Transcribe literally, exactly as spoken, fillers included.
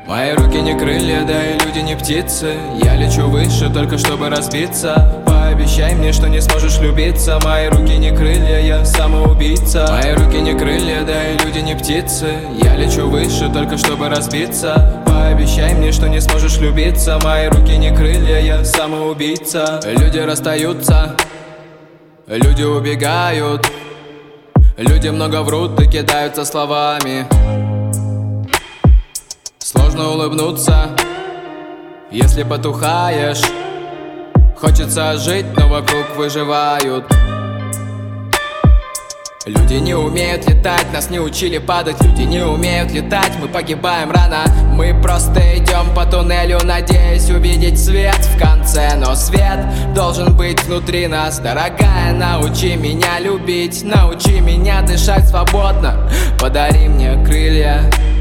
Мои руки не крылья, да и люди не птицы. Я лечу выше, только чтобы разбиться. Пообещай мне, что не сможешь любиться. Мои руки не крылья, я самоубийца. Мои руки не крылья, да и люди не птицы. Я лечу выше, только чтобы разбиться. Пообещай мне, что не сможешь любиться. Мои руки не крылья, я самоубийца. Люди расстаются, люди убегают, люди много врут и кидаются словами. Сложно улыбнуться, если потухаешь. Хочется жить, но вокруг выживают. Люди не умеют летать, нас не учили падать. Люди не умеют летать, мы погибаем рано. Мы просто идем по туннелю, надеясь увидеть свет в конце. Но свет должен быть внутри нас. Дорогая, научи меня любить, научи меня дышать свободно. Подари мне крылья,